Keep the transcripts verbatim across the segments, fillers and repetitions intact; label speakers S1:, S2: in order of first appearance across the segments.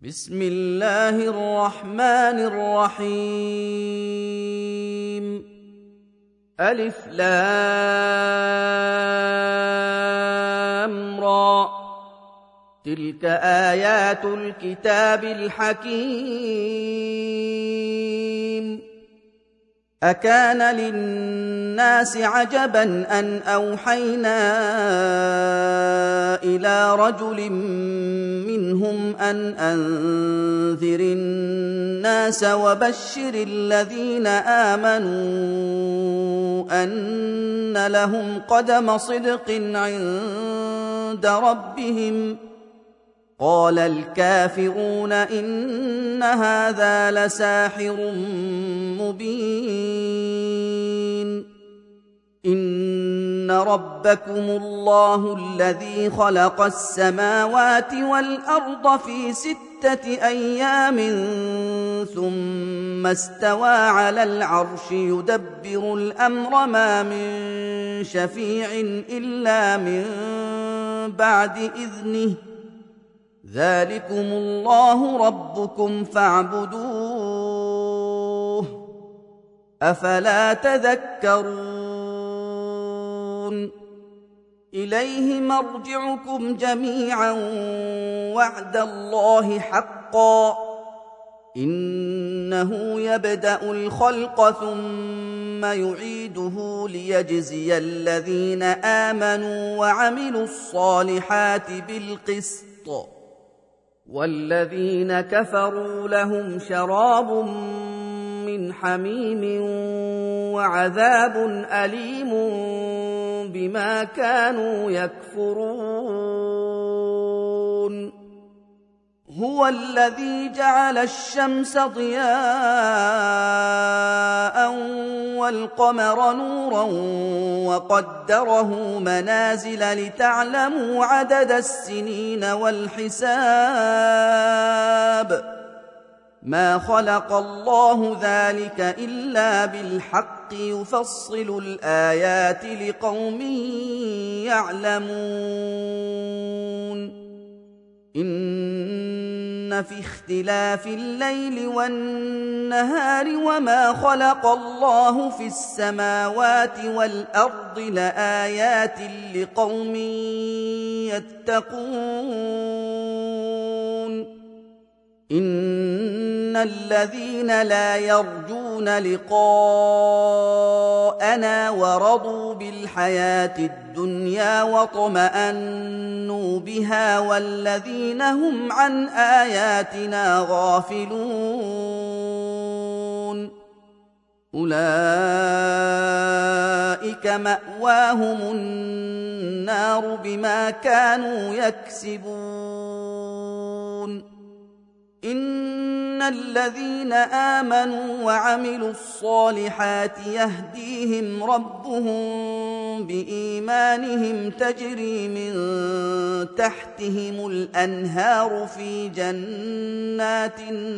S1: بسم الله الرحمن الرحيم. ألف لام را، تلك آيات الكتاب الحكيم. أكان للناس عجبا أن أوحينا إلى رجل منهم أن أنذر الناس وبشر الذين آمنوا أن لهم قدم صدق عند ربهم. قال الكافرون إن هذا لساحر مبين. إن ربكم الله الذي خلق السماوات والأرض في ستة أيام ثم استوى على العرش يدبر الأمر ما من شفيع إلا من بعد إذنه. ذلكم الله ربكم فاعبدوه، أفلا تذكرون. إليه مرجعكم جميعا وعد الله حقا، إنه يبدأ الخلق ثم يعيده ليجزي الذين آمنوا وعملوا الصالحات بالقسط، والذين كفروا لهم شراب من حميم وعذاب أليم بما كانوا يكفرون. هو الذي جعل الشمس ضياء والقمر نورا وقدره منازل لتعلموا عدد السنين والحساب. ما خلق الله ذلك إلا بالحق يفصل الآيات لقوم يعلمون. إن في اختلاف الليل والنهار وما خلق الله في السماوات والأرض لآيات لقوم يتقون. إن الذين لا يرجون لقاءنا ورضوا بالحياة الدنيا واطمأنوا بها والذين هم عن آياتنا غافلون أولئك مأواهم النار بما كانوا يكسبون. إن الذين آمنوا وعملوا الصالحات يهديهم ربهم بإيمانهم تجري من تحتهم الأنهار في جنات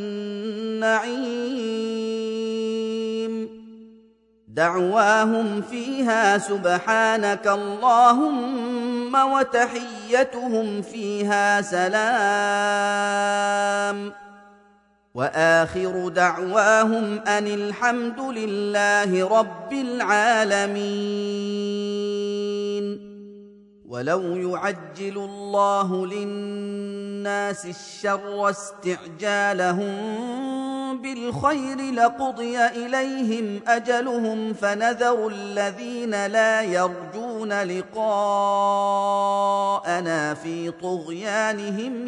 S1: النعيم. دعواهم فيها سبحانك اللهم وتحيتهم فيها سلام، وآخر دعواهم أن الحمد لله رب العالمين. ولو يعجل الله للناس الشر استعجالهم بالخير لقضي إليهم أجلهم فنذر الذين لا يرجون لقاءنا في طغيانهم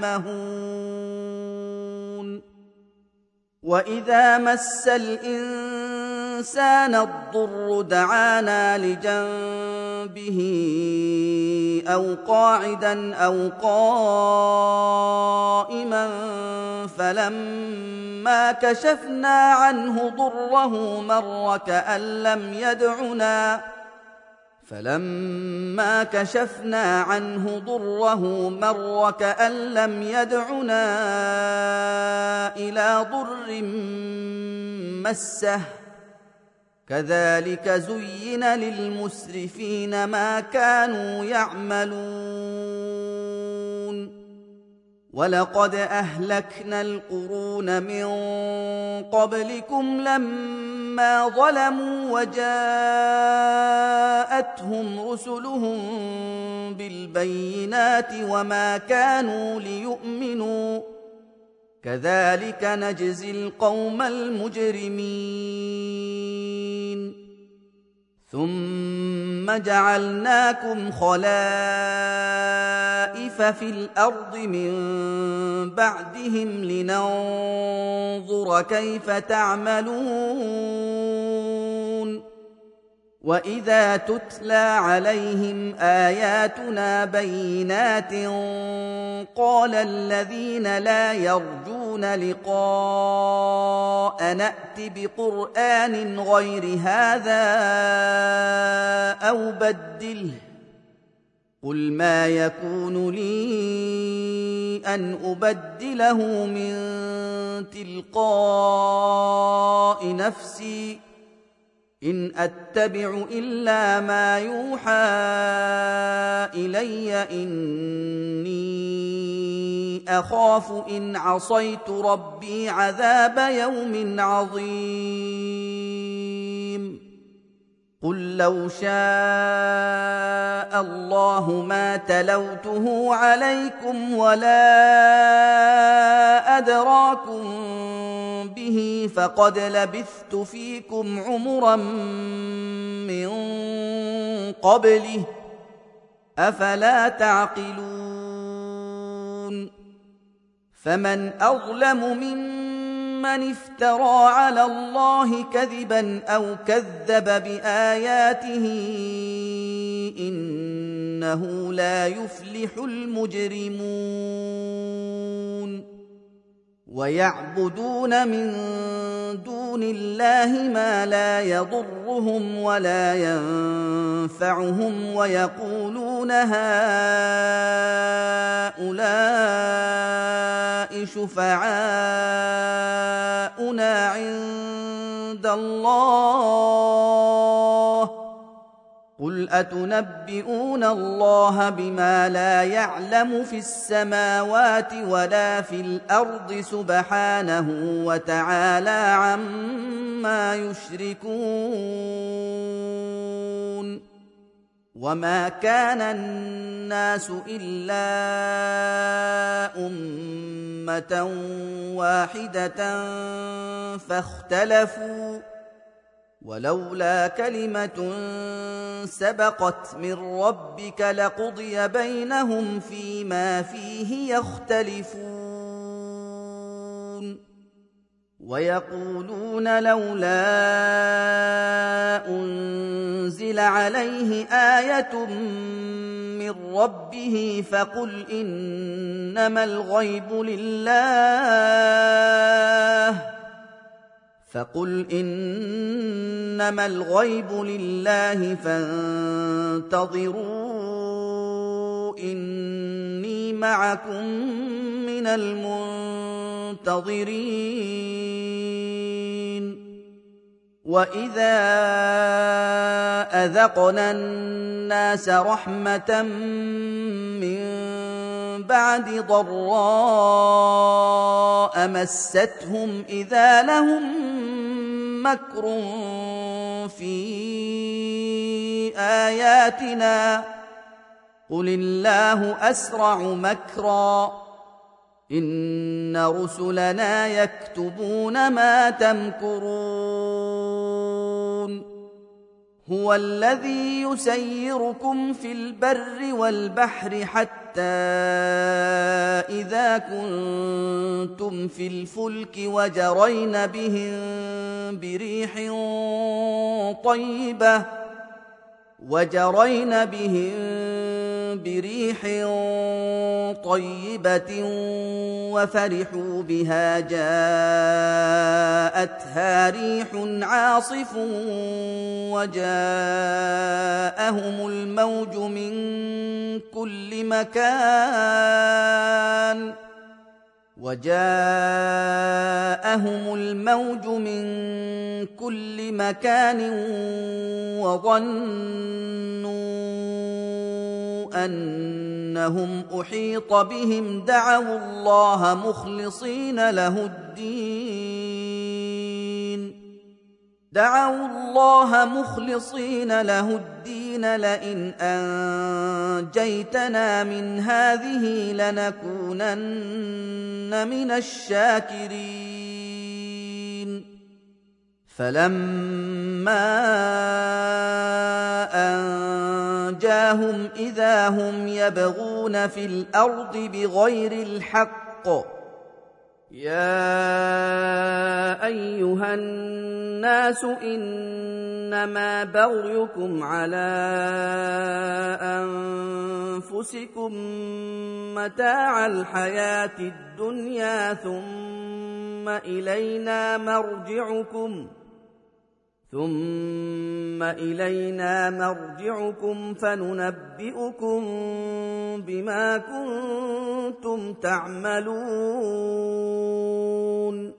S1: يعمهون. وإذا مس الإنسان الضر دعانا لجنبه أو قاعدا أو قائما فلما كشفنا عنه ضره مر كأن لم يدعنا فلما كشفنا عنه ضره مر كأن لم يدعنا إلى ضر مسه. كذلك زين للمسرفين ما كانوا يعملون. ولقد أهلكنا القرون من قبلكم لما ظلموا وجاءتهم رسلهم بالبينات وما كانوا ليؤمنوا كذلك نجزي القوم المجرمين ثم جعلناكم خلائف في الأرض من بعدهم لننظر كيف تعملون وإذا تتلى عليهم آياتنا بينات قال الذين لا يرجون لقاء نأت بقرآن غير هذا أو بدله قل ما يكون لي أن أبدله من تلقاء نفسي إن أتبع إلا ما يوحى إلي إني أخاف إن عصيت ربي عذاب يوم عظيم قل لو شاء الله ما تلوته عليكم ولا أدراكم به فقد لبثت فيكم عمرا من قبله أفلا تعقلون فمن أظلم ممن افترى على الله كذبا أو كذب بآياته إنه لا يفلح المجرمون ويعبدون من دون الله ما لا يضرهم ولا ينفعهم ويقولون هؤلاء شفعاؤنا عند الله قل أتنبئون الله بما لا يعلم في السماوات ولا في الأرض سبحانه وتعالى عما يشركون وما كان الناس إلا أمة واحدة فاختلفوا ولولا كلمة سبقت من ربك لقضي بينهم فيما فيه يختلفون ويقولون لولا أنزل عليه آية من ربه فقل إنما الغيب لله فقل إنما الغيب لله فانتظروا إني معكم من المنتظرين وإذا أذقنا الناس رحمة من بعد ضراء مستهم إذا لهم مكر في آياتنا قل الله أسرع مكرا إن رسلنا يكتبون ما تمكرون هو الذي يسيركم في البر والبحر حتى إذا كنتم في الفلك وجرين بهم بريح طيبة وجرين بهم بريح طيبة وفرحوا بها جاءتها ريح عاصف وجاءهم الموج من كل مكان وجاءهم الموج من كل مكان وظنوا أن أنهم أحيط بهم دعوا الله مخلصين له الدين دعوا الله مخلصين له الدين لئن أنجيتنا من هذه لنكونن من الشاكرين فلما أنجاهم إذا هم يبغون في الأرض بغير الحق يا أيها الناس إنما بغيكم على أنفسكم متاع الحياة الدنيا ثم إلينا مرجعكم ثم إلينا مرجعكم فننبئكم بما كنتم تعملون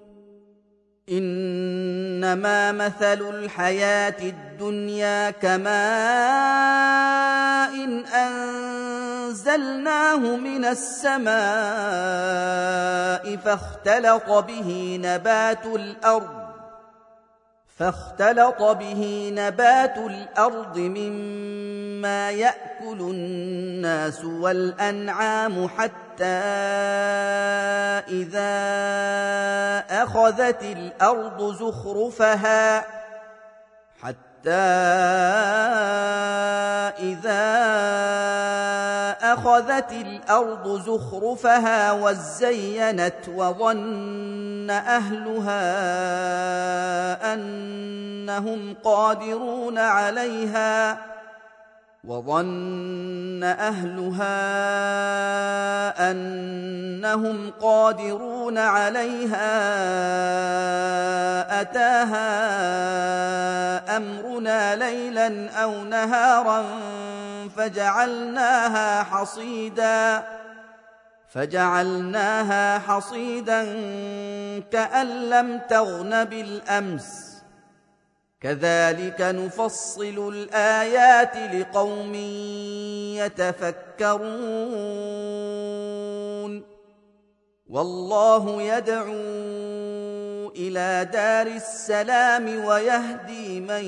S1: إنما مثل الحياة الدنيا كماء إن أنزلناه من السماء فاختلط به نبات الأرض فاختلط به نبات الأرض مما يأكل الناس والأنعام حتى إذا أخذت الأرض زخرفها حتى إذا أخذت الأرض زخرفها وزينت وظن أهلها أنهم قادرون عليها وظن أهلها أنهم قادرون عليها أتاها أمرنا ليلا أو نهارا فجعلناها حصيدا فجعلناها حصيدا كأن لم تغن بالأمس كذلك نفصل الآيات لقوم يتفكرون والله يدعو إلى دار السلام ويهدي من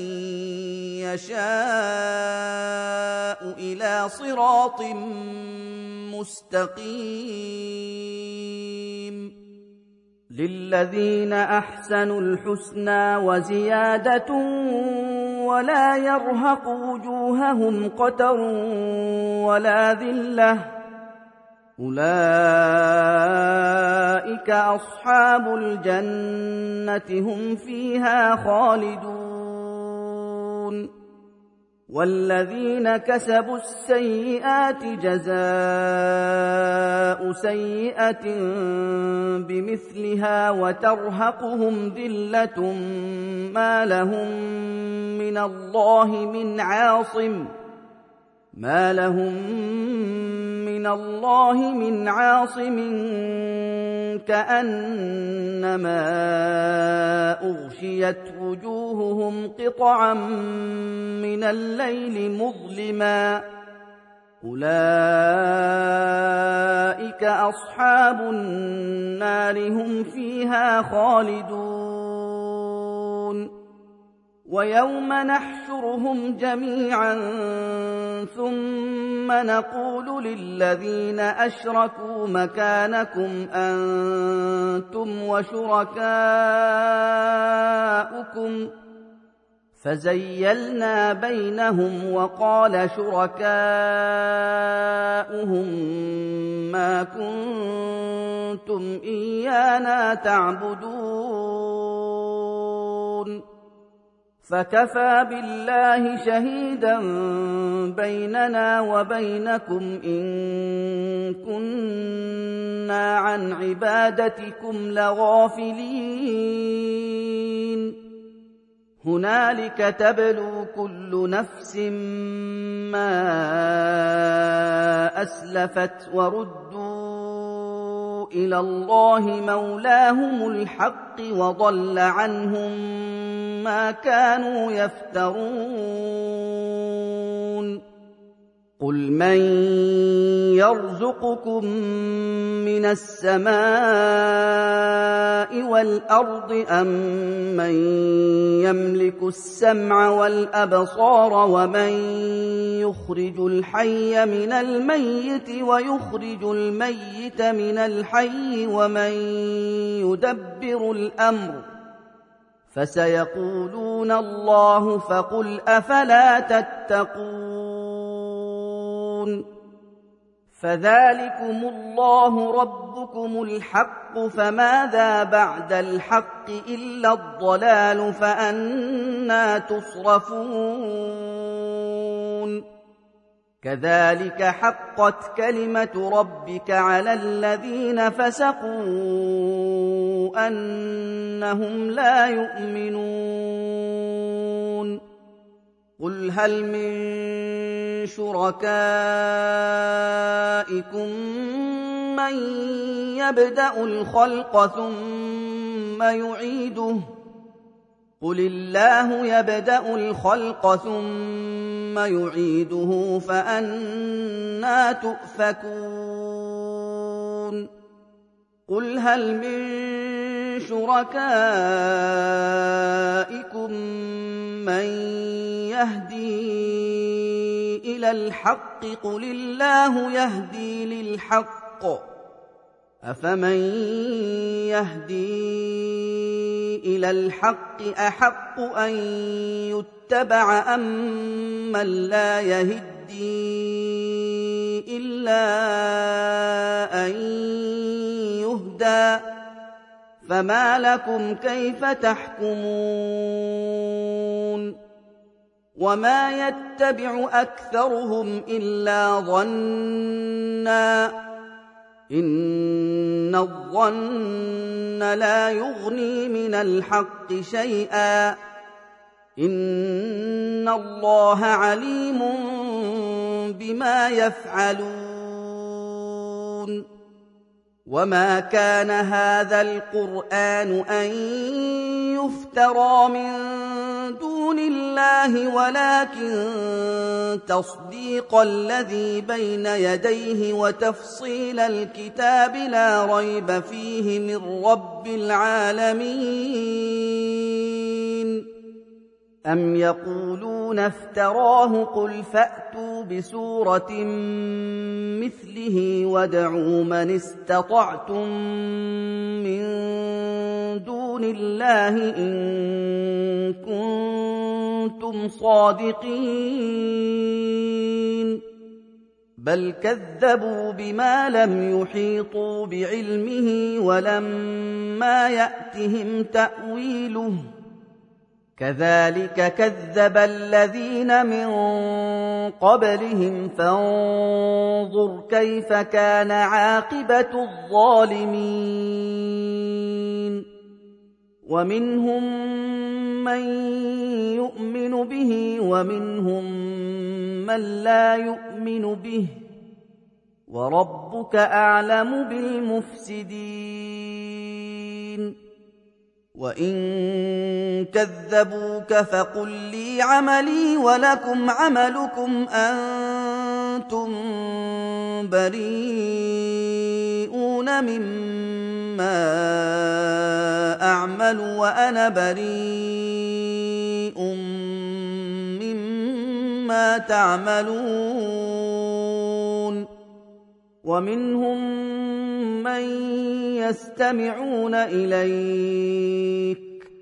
S1: يشاء إلى صراط مستقيم للذين أحسنوا الحسنى وزيادة ولا يرهق وجوههم قتر ولا ذلة أولئك أصحاب الجنة هم فيها خالدون والذين كسبوا السيئات جزاء سيئة بمثلها وترهقهم ذلة ما لهم من الله من عاصم ما لهم من الله من عاصم كأنما أغشيت وجوههم قطعا من الليل مظلما أولئك أصحاب النار هم فيها خالدون ويوم نحشرهم جميعا ثم نقول للذين أشركوا مكانكم أنتم وشركاؤكم فزيلنا بينهم وقال شركاؤهم ما كنتم إيانا تعبدون فكفى بالله شهيدا بيننا وبينكم إن كنا عن عبادتكم لغافلين هنالك تبلو كل نفس ما أسلفت وردوا إلى الله مولاهم الحق وضل عنهم ما كانوا يفترون قل من يرزقكم من السماء والأرض أم من يملك السمع والأبصار ومن يخرج الحي من الميت ويخرج الميت من الحي ومن يدبر الأمر فسيقولون الله فقل أفلا تتقون فذلكم الله ربكم الحق فماذا بعد الحق إلا الضلال فأنى تصرفون كذلك حقت كلمة ربك على الذين فسقوا أنهم لا يؤمنون قل هل من شركائكم من يبدأ الخلق ثم يعيده قل الله يبدأ الخلق ثم يعيده فأنى تؤفكون قل هل من شركائكم من يهدي إلى الحق قل الله يهدي للحق أفمن يهدي إلى الحق أحق أن يتبع أم من لا يهدي إلا أن يهدى فما لكم كيف تحكمون وما يتبع أكثرهم إلا ظنّا إن الظن لا يغني من الحق شيئا إن الله عليم بما يفعلون وما كان هذا القرآن أن يفترى من دون الله ولكن تصديق الذي بين يديه وتفصيل الكتاب لا ريب فيه من رب العالمين أم يقولون افتراه قل فأتوا بسورة مثله وادعوا من استطعتم من دون الله إن كنتم صادقين بل كذبوا بما لم يحيطوا بعلمه ولما يأتهم تأويله كذلك كذب الذين من قبلهم فانظر كيف كان عاقبة الظالمين ومنهم من يؤمن به ومنهم من لا يؤمن به وربك أعلم بالمفسدين وإن كذبوك فقل لي عملي ولكم عملكم أنتم بريئون مما أعمل وأنا بريء مما تعملون ومنهم من يستمعون إليك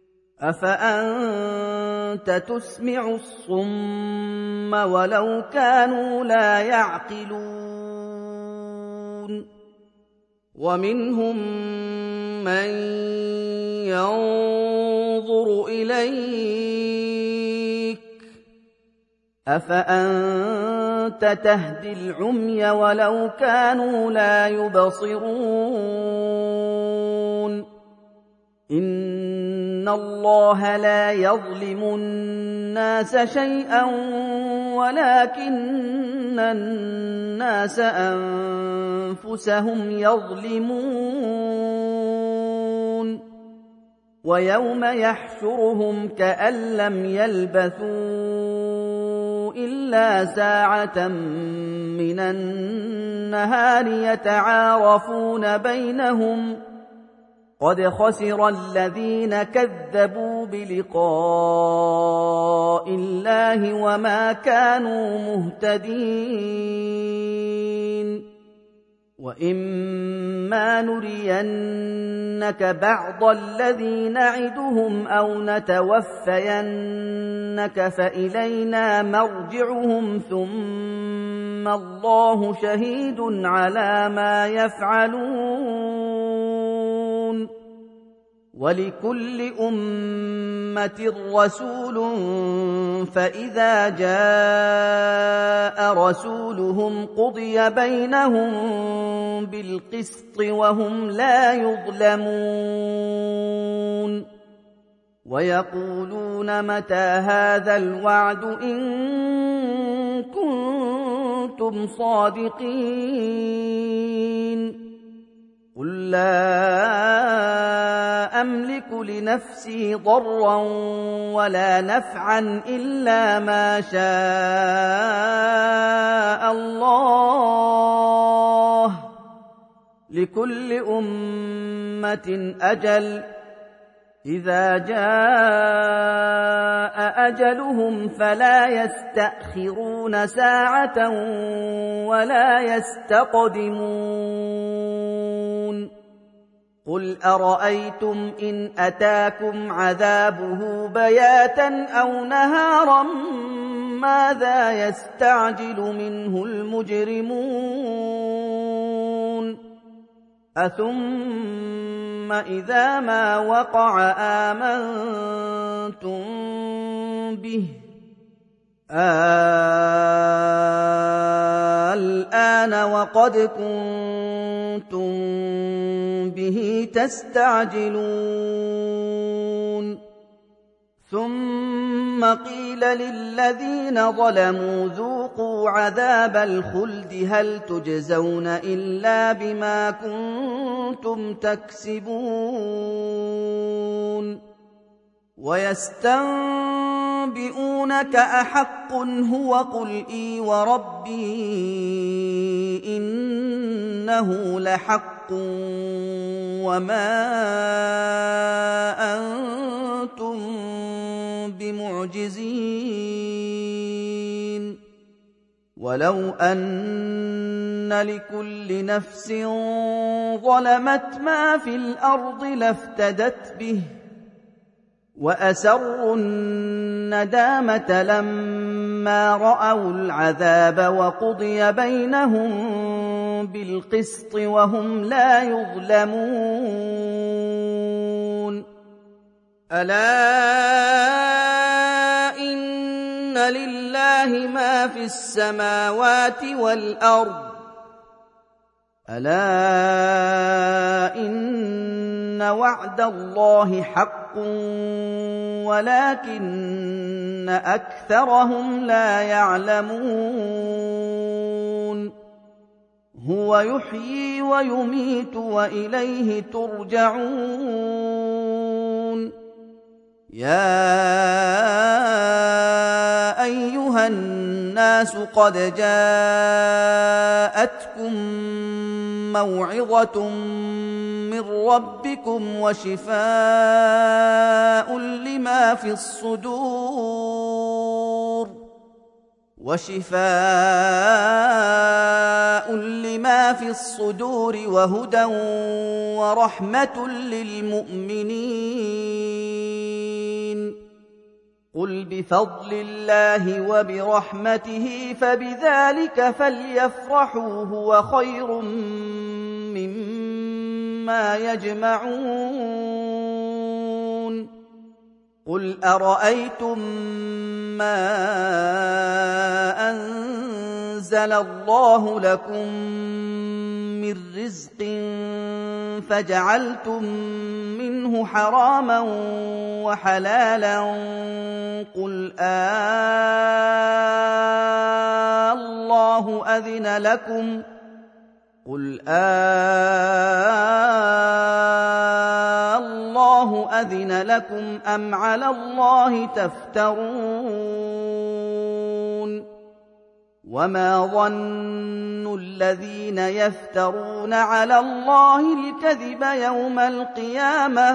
S1: أفأنت تسمع الصم ولو كانوا لا يعقلون ومنهم من ينظر إليك أفأنت تهدي العمي ولو كانوا لا يبصرون إن الله لا يظلم الناس شيئا ولكن الناس أنفسهم يظلمون ويوم يحشرهم كأن لم يلبثوا إلا ساعة من النهار يتعارفون بينهم قد خسر الذين كذبوا بلقاء الله وما كانوا مهتدين وإما نرينك بعض الذي نعدهم أو نتوفينك فإلينا مرجعهم ثم الله شهيد على ما يفعلون ولكل أمة رسول فإذا جاء رسولهم قضي بينهم بالقسط وهم لا يظلمون ويقولون متى هذا الوعد إن كنتم صادقين قل لا أملك لنفسي ضرا ولا نفعا إلا ما شاء الله لكل أمة أجل إذا جاء أجلهم فلا يستأخرون ساعة ولا يستقدمون قل أرأيتم إن أتاكم عذابه بياتا أو نهارا ماذا يستعجل منه المجرمون أثم إذا ما وقع آمنتم به الآن وقد كنتم به تستعجلون ثم قيل للذين ظلموا ذوقوا عذاب الخلد هل تجزون إلا بما كنتم تكسبون ويستنبئونك أحق هو قل إي وربي إنه لحق وما أنتم بمعجزين ولو أن لكل نفس ظلمت ما في الأرض لافتدت به وأسروا الندامة لما رأوا العذاب وقضي بينهم بالقسط وهم لا يظلمون ألا إن لله ما في السماوات والأرض ألا إن وعد الله حق ولكن أكثرهم لا يعلمون هو يحيي ويميت وإليه ترجعون يا أيها الناس قد جاءتكم موعظة من ربكم وشفاء لما في الصدور وشفاء لما في الصدور وهدى ورحمة للمؤمنين قل بفضل الله وبرحمته فبذلك فليفرحوا هو خير مما يجمعون قل أرأيتم ما أنزل الله لكم من رزق فجعلتم منه حراما وحلالا قل آه الله أذن لكم قل آه الله أذن لكم أم على الله تفترون وما ظن الذين يفترون على الله الكذب يوم القيامة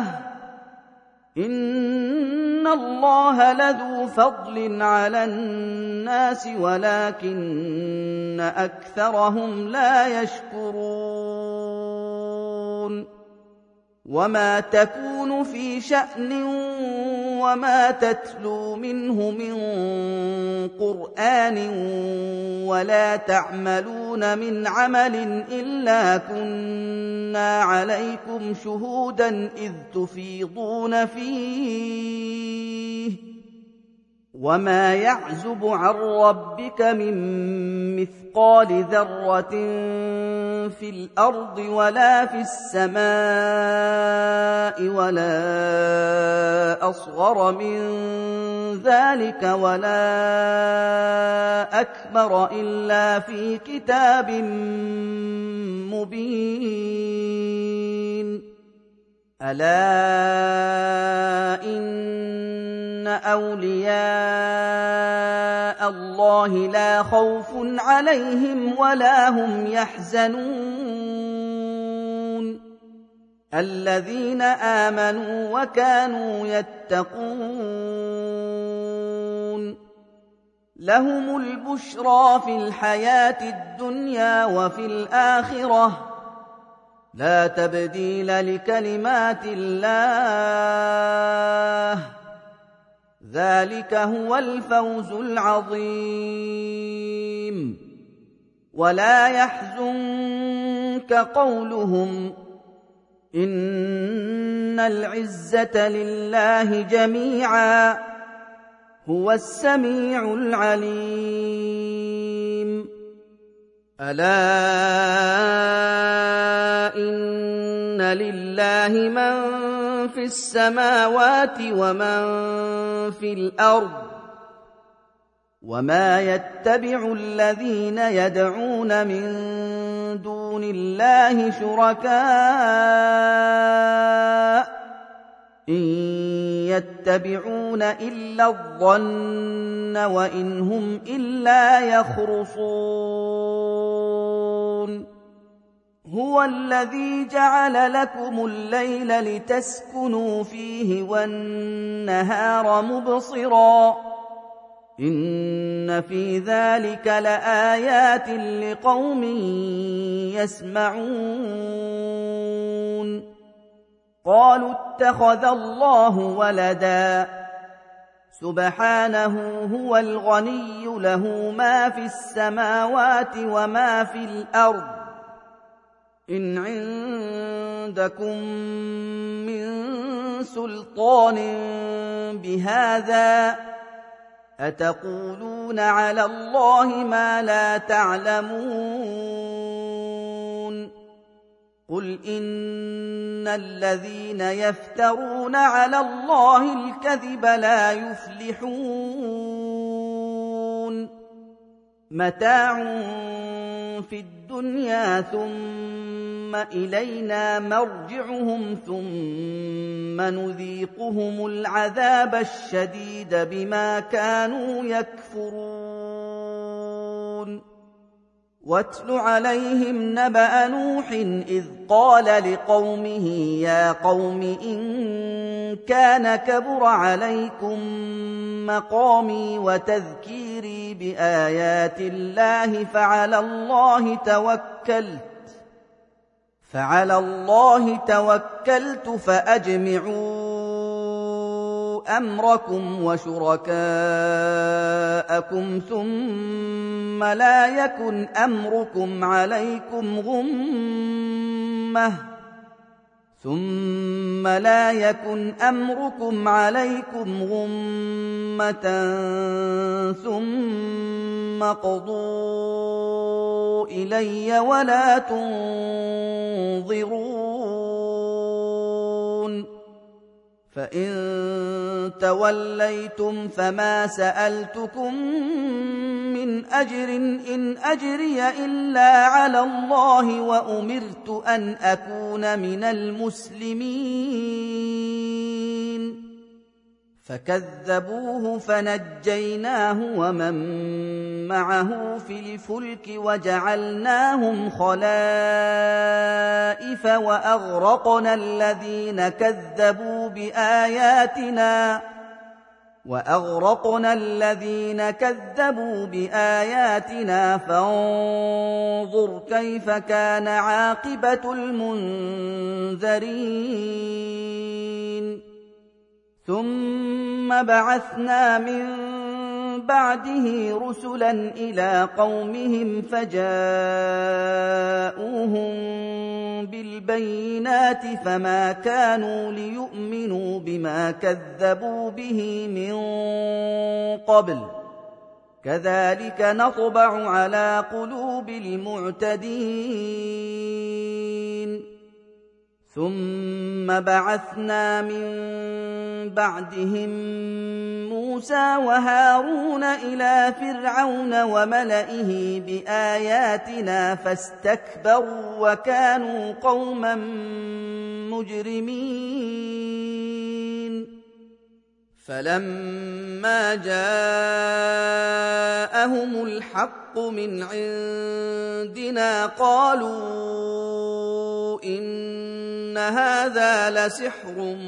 S1: إن الله لذو فضل على الناس ولكن أكثرهم لا يشكرون وما تكون في شأن وما تتلو منه من قرآن ولا تعملون من عمل إلا كنا عليكم شهودا إذ تفيضون فيه وما يعزب عن ربك من مثقال ذرة في الأرض ولا في السماء ولا أصغر من ذلك ولا أكبر إلا في كتاب مبين ألا إن أولياء الله لا خوف عليهم ولا هم يحزنون الذين آمنوا وكانوا يتقون لهم البشرى في الحياة الدنيا وفي الآخرة لا تبديل لكلمات الله ذلك هو الفوز العظيم ولا يحزنك قولهم إن العزة لله جميعا هو السميع العليم ألا إن لله من في السماوات ومن في الأرض وما يتبع الذين يدعون من دون الله شركاء إن يتبعون إلا الظن وإن هم إلا يخرصون هو الذي جعل لكم الليل لتسكنوا فيه والنهار مبصرا إن في ذلك لآيات لقوم يسمعون قالوا اتخذ الله ولدا سبحانه هو الغني له ما في السماوات وما في الأرض إن عندكم من سلطان بهذا أتقولون على الله ما لا تعلمون قل إن الذين يفترون على الله الكذب لا يفلحون متاع في الدنيا ثم إلينا مرجعهم ثم نذيقهم العذاب الشديد بما كانوا يكفرون واتل عليهم نبأ نوح إذ قال لقومه يا قوم إن كان كبر عليكم مقامي وتذكيري بآيات الله فعلى الله توكلت فعلى الله توكلت فأجمعوا أمركم وشركاءكم ثم لا يكن أمركم عليكم غمة ثم لا يكن أمركم عليكم غمة ثم قضوا إلي ولا تنظرون فإن توليتم فما سألتكم من أجر إن أجري إلا على الله وأمرت أن أكون من المسلمين فكذبوه فنجيناه ومن معه في الفلك وجعلناهم خلائف وأغرقنا الذين كذبوا بآياتنا وأغرقنا الذين كذبوا بآياتنا فانظر كيف كان عاقبة المنذرين ثم بعثنا من بعده رسلا إلى قومهم فجاءوهم بالبينات فما كانوا ليؤمنوا بما كذبوا به من قبل كذلك نطبع على قلوب المعتدين ثم بعثنا من بعدهم موسى وهارون إلى فرعون وملئه بآياتنا فاستكبروا وكانوا قوما مجرمين فلما جاءهم الحق من عندنا قالوا إن هذا لسحر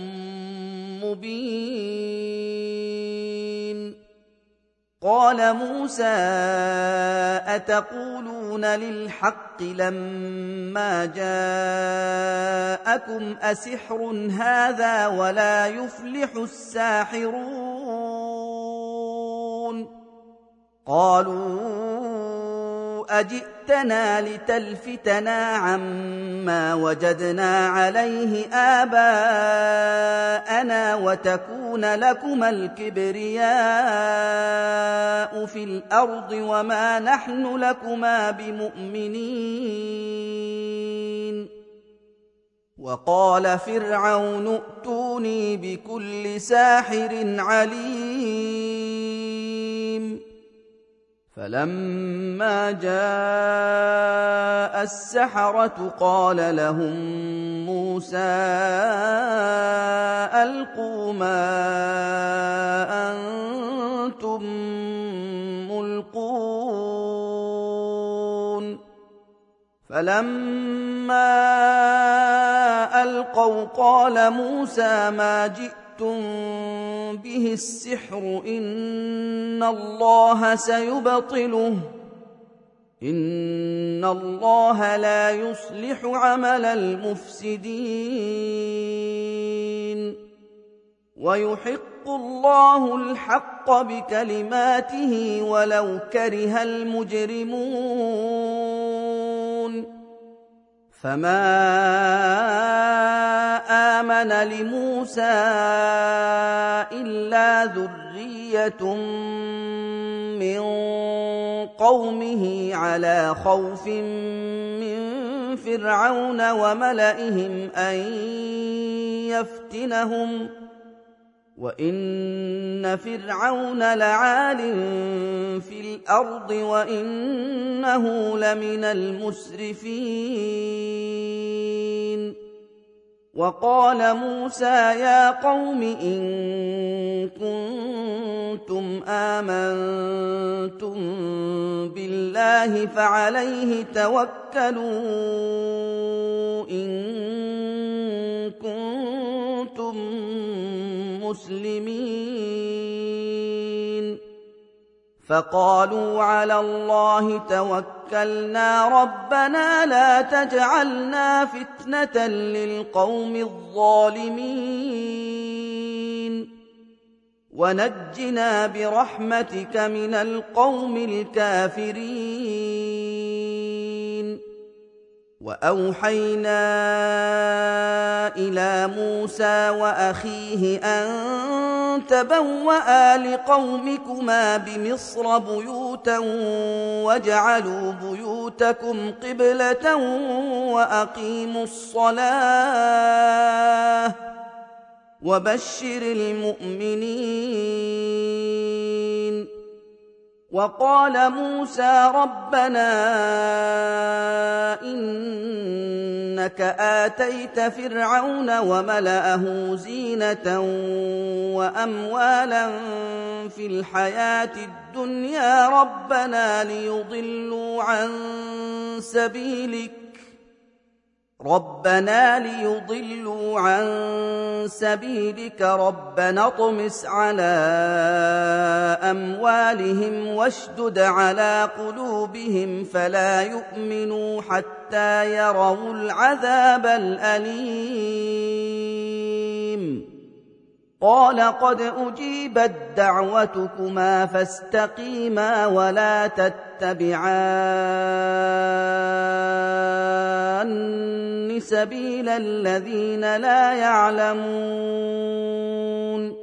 S1: مبين قال موسى أتقولون للحق لما جاءكم أسحر هذا ولا يفلح الساحرون قالوا أجئتنا لتلفتنا عما وجدنا عليه آباءنا وتكون لكما الكبرياء في الأرض وما نحن لكما بمؤمنين وقال فرعون ائتوني بكل ساحر عليم فلما جاء السحرة قال لهم موسى ألقوا ما أنتم ملقون فلما ألقوا قال موسى ما جئتم به السحر إن الله سيبطله إن الله لا يصلح عمل المفسدين ويحق الله الحق بكلماته ولو كره المجرمون فما آمن لموسى إلا ذرية من قومه على خوف من فرعون وملئهم أن يفتنهم وإن فرعون لعال في الأرض وإنه لمن المسرفين وقال موسى يا قوم إن كنتم آمنتم بالله فعليه توكلوا إن كنتم مسلمين فقالوا على الله توكلنا ربنا لا تجعلنا فتنة للقوم الظالمين ونجنا برحمتك من القوم الكافرين وأوحينا إلى موسى وأخيه أن تبوأ لقومكما بمصر بيوتا واجعلوا بيوتكم قبلة وأقيموا الصلاة وبشر المؤمنين وقال موسى ربنا إنك آتيت فرعون وملأه زينة وأموالا في الحياة الدنيا ربنا ليضلوا عن سبيلك ربنا ليضلوا عن سبيلك ربنا اطمس على أموالهم واشدد على قلوبهم فلا يؤمنوا حتى يروا العذاب الأليم قال قد أجيبت دعوتكما فاستقيما ولا تتبعان سبيل الذين لا يعلمون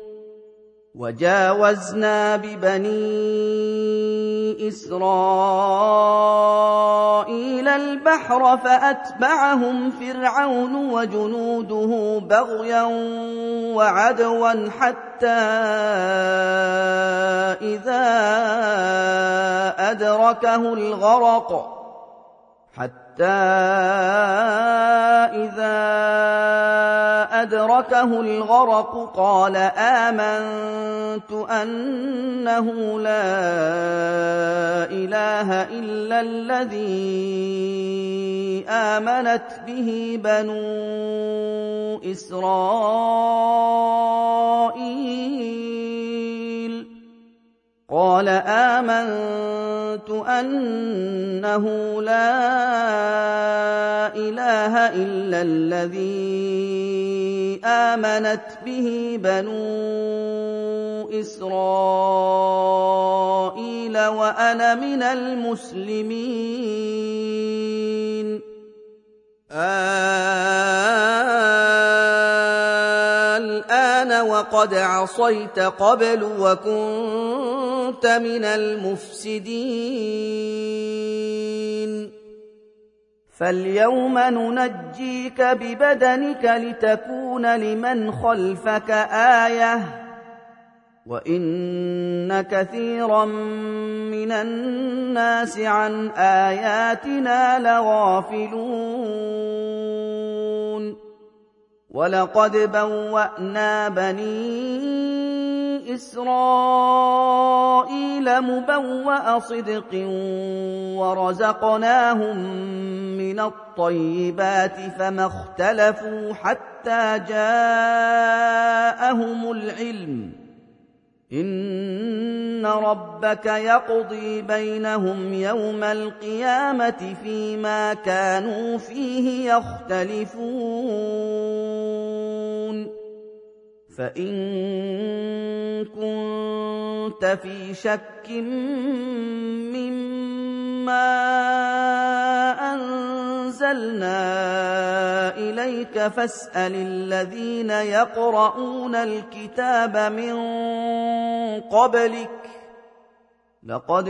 S1: وجاوزنا ببني إسرائيل البحر فأتبعهم فرعون وجنوده بغيا وعدوا حتى إذا أدركه الغرق حتى إذا أدركه الغرق قال آمنت أنه لا إله إلا الذي آمنت به بنو إسرائيل قال آمنت أنه لا إله إلا الذي آمنت به بنو إسرائيل وأنا من المسلمين الآن وقد عصيت قبل وكنت من المفسدين فاليوم ننجيك ببدنك لتكون لمن خلفك آية وإن كثيرا من الناس عن آياتنا لغافلون ولقد بوأنا بني إسرائيل مبوأ صدق ورزقناهم من الطيبات فما اختلفوا حتى جاءهم العلم إن ربك يقضي بينهم يوم القيامة فيما كانوا فيه يختلفون فإن كنت في شك مما أنزلنا إليك فاسأل الذين يقرؤون الكتاب من قبلك لقد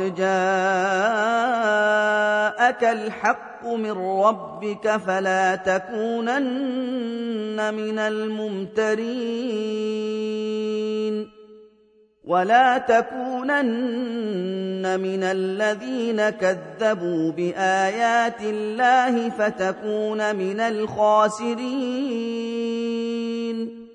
S1: جاءك الحق من ربك فلا تكونن من الممترين ولا تكونن من الذين كذبوا بآيات الله فتكون من الخاسرين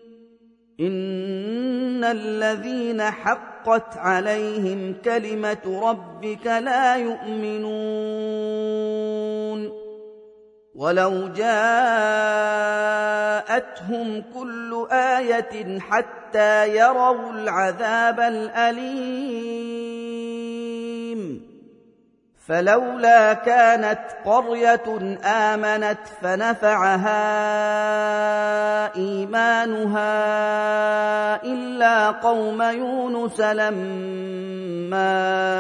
S1: إن الذين حقت عليهم كلمة ربك لا يؤمنون ولو جاءتهم كل آية حتى يروا العذاب الأليم فلولا كانت قرية آمنت فنفعها إيمانها إلا قوم يونس لما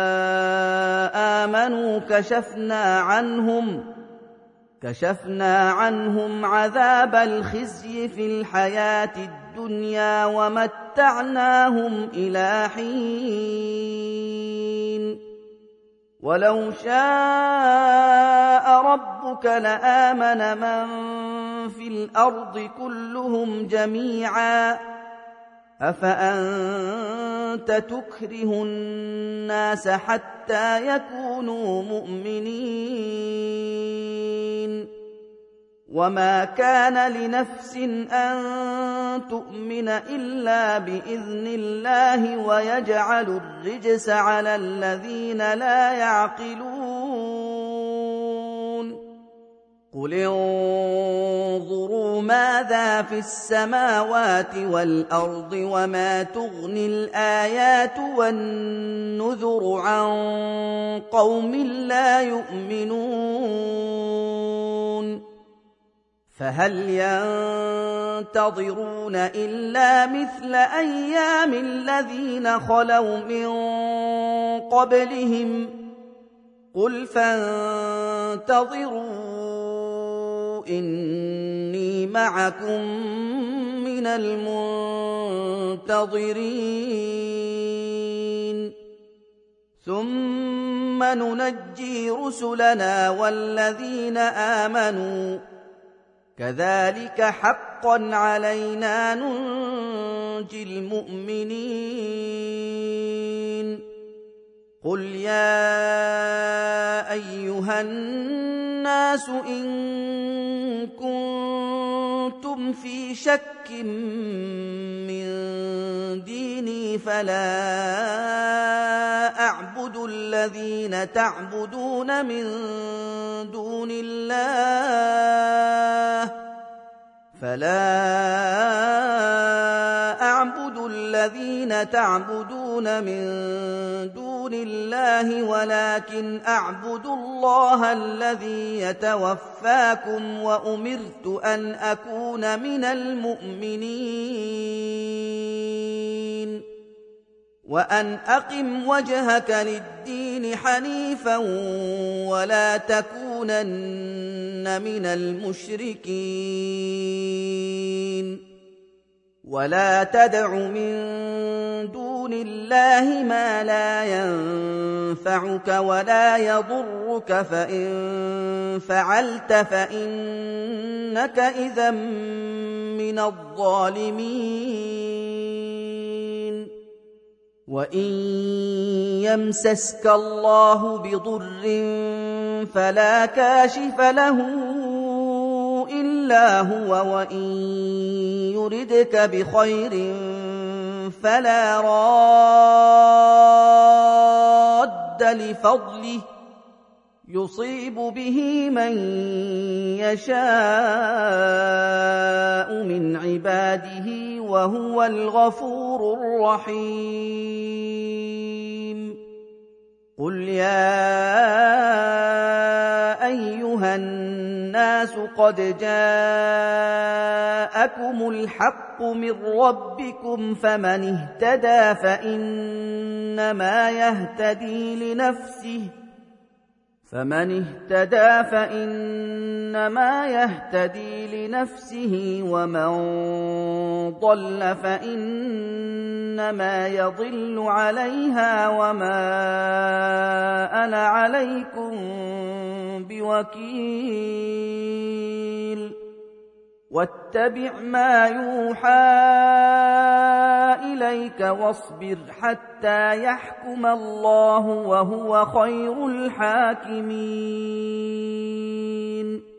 S1: آمنوا كشفنا عنهم كشفنا عنهم عذاب الخزي في الحياة الدنيا ومتعناهم إلى حين ولو شاء ربك لآمن من في الأرض كلهم جميعا أفأنت تكره الناس حتى يكونوا مؤمنين وما كان لنفس أن تؤمن إلا بإذن الله ويجعل الرجس على الذين لا يعقلون قل انظروا ماذا في السماوات والأرض وما تغني الآيات والنذر عن قوم لا يؤمنون فهل ينتظرون إلا مثل أيام الذين خلوا من قبلهم قل فانتظروا إني معكم من المنتظرين ثم ننجي رسلنا والذين آمنوا كذلك حقا علينا ننجي المؤمنين قل يا أيها الناس إن كنتم في شك من ديني فلا أعبد الذين تعبدون من دون الله فلا أعبد الذين تعبدون من دون الله ولكن أعبد الله الذي يتوفاكم وأمرت أن أكون من المؤمنين وأن أقم وجهك للدين حنيفا ولا تكونن من المشركين ولا تدع من دون الله ما لا ينفعك ولا يضرك فإن فعلت فإنك إذا من الظالمين وإن يمسسك الله بضر فلا كاشف له إلا هو وإن يردك بخير فلا راد لفضله يصيب به من يشاء من عباده وهو الغفور الرحيم قل يا أيها الناس قد جاءكم الحق من ربكم فمن اهتدى فإنما يهتدي لنفسه فمن اهتدى فإنما يهتدي لنفسه ومن ضل فإنما يضل عليها وما أنا عليكم بوكيل واتبع ما يوحى إليك واصبر حتى يحكم الله وهو خير الحاكمين